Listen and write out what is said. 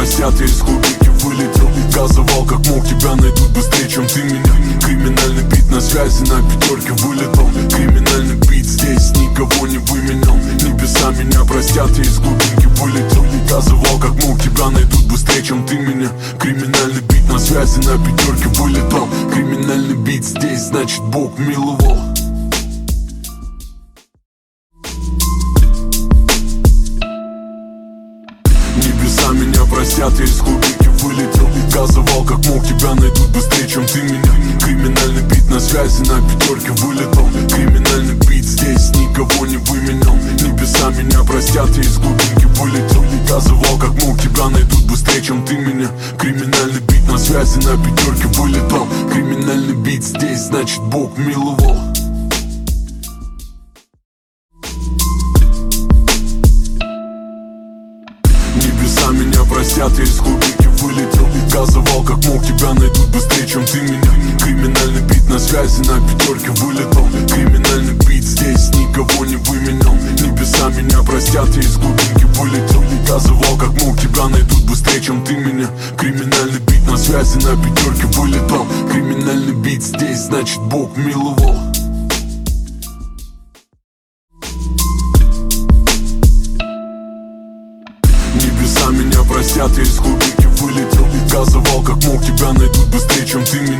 простят, я из глубинки вылетел. Газовал как мог, тебя найдут быстрее, чем ты меня. Криминальный бит на связи, на пятерке вылетал. Криминальный бит здесь, никого не выменял. Небеса меня простят, я из глубинки вылетел. Газовал как мог, тебя найдут быстрее, чем ты меня. Криминальный бит на связи, на пятерке вылетал. Криминальный бит здесь, значит Бог миловал. Небеса меня простят, я из глубинки вылетел. Газовал как мог, тебя найдут быстрее, чем ты меня. Криминальный бит на связи, на пятерке вылетал. Криминальный бит здесь, никого не выменял. Небеса меня простят, я из глубинки вылетел. Газовал как мог, тебя найдут быстрее, чем ты меня. Криминальный бит на связи, на пятерке вылетал. Криминальный бит здесь, значит Бог миловал. Небеса меня простят, я из глубинки вылетел. Газовал как мог, тебя найдут быстрее, чем ты меня. Криминальный бит на связи, на пятерке вылетал. Криминальный бит здесь, никого не выменял. Небеса меня простят, я из глубинки вылетел. Газовал как мог, тебя найдут быстрее, чем ты меня. Криминальный бит на связи, на пятерке вылетал. Криминальный бит здесь, значит Бог миловал. Небеса меня простят, я из глубинки вылетел. Газовал как мог, тебя найдут быстрее, чем ты меня.